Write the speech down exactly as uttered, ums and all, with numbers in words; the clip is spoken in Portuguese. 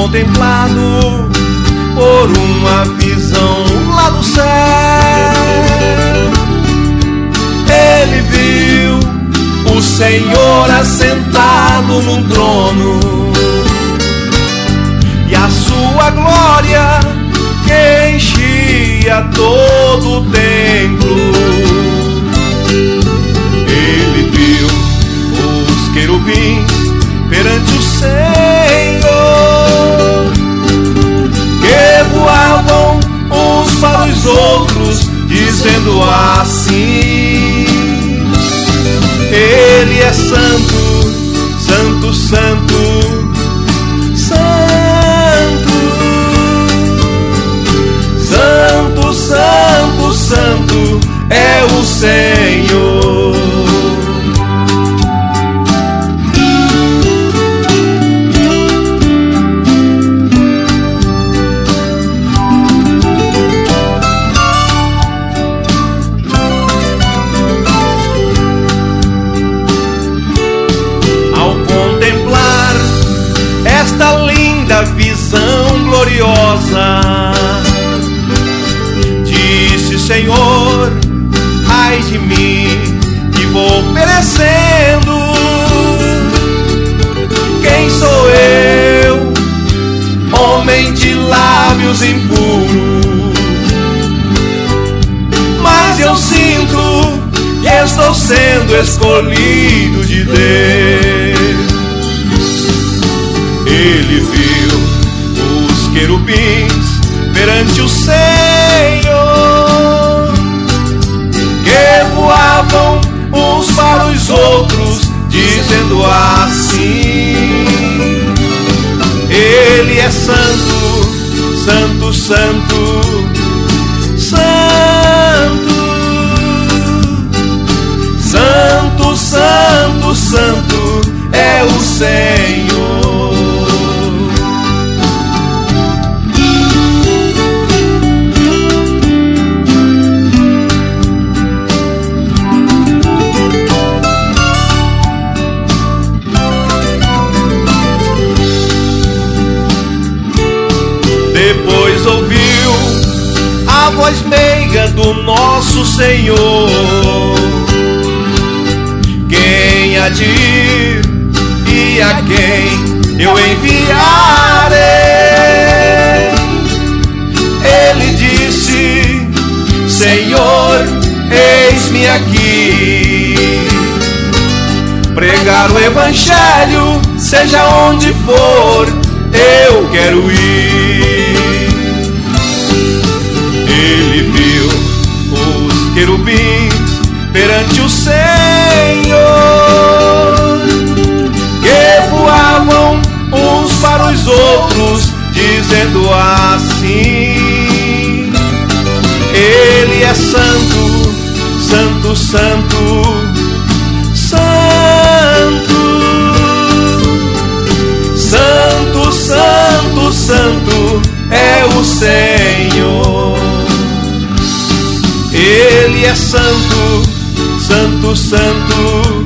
contemplado por uma visão lá do céu, ele viu o Senhor assentado num trono, e a sua glória que enchia todo o templo. Ele viu os querubins perante o Senhor, que voavam uns para os outros, dizendo assim: Ele é santo, santo, santo, santo, santo, santo, santo é o Senhor. Visão gloriosa, disse: Senhor, ai de mim, que vou perecendo. Quem sou eu, homem de lábios impuros? Mas eu sinto que estou sendo escolhido de Deus. Ele viu os querubins perante o Senhor, que voavam uns para os outros, dizendo assim: Ele é santo, santo, santo, santo, santo, santo, santo é o Senhor. Depois ouviu a voz meiga do nosso Senhor: Quem há de ir e a quem eu enviarei? Ele disse: Senhor, eis-me aqui. Pregar o Evangelho, seja onde for, eu quero ir. Ele viu os querubins perante o Senhor, que voavam uns para os outros, dizendo assim: Ele é santo, santo, santo, santo, santo, santo, santo é o Senhor. Ele é santo, santo, santo,